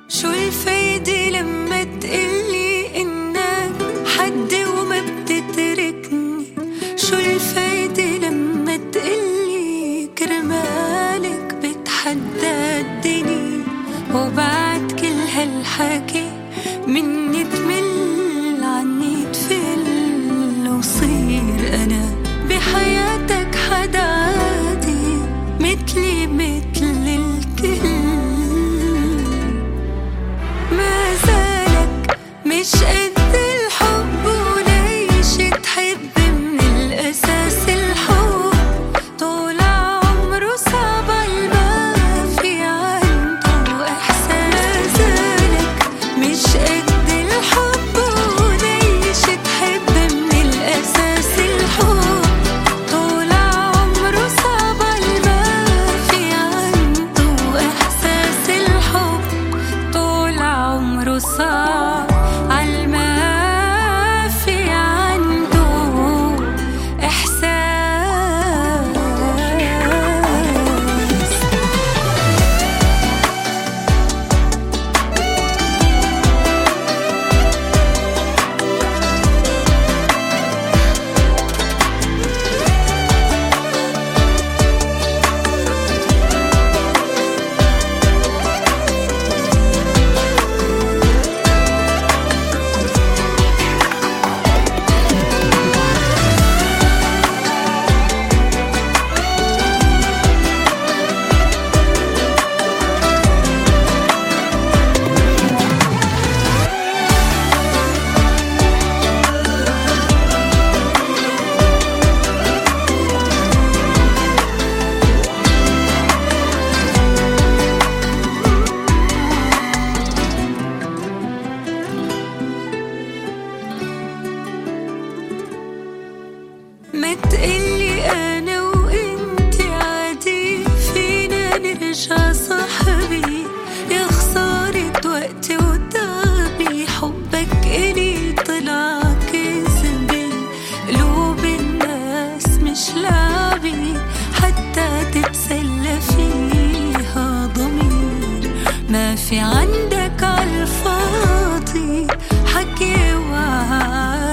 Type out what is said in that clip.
شو الفايدة لما تقلي إنك حد وما بتتركني؟ شو الفايدة لما تقلي كرمالك بتحدى الدنيا؟ وبعد كل هالحكي مني تمل عني تفل وصير أنا بحياتك حدا عادي مثلي مثل الكل. ما زالك مش قد الحب وليش تحب من الأساس الحب؟ طول عمره صعب ما في عنده إحساس. ما زالك مش قد الحب وليش تحب من الأساس الحب؟ طول عمره صعب ما في عنده إحساس الحب. طول عمره صعب عالما في عنده إحساس. ما تقلي أنا وإنت عادي فينا نرجع صاحبي. يا خسارة وقتي وتعبي حبك إلي طلع كذبي. قلوب الناس مش لعبي حتى تتسلى فيها ضمير. ما في عندك عالفاضي حكي وعاد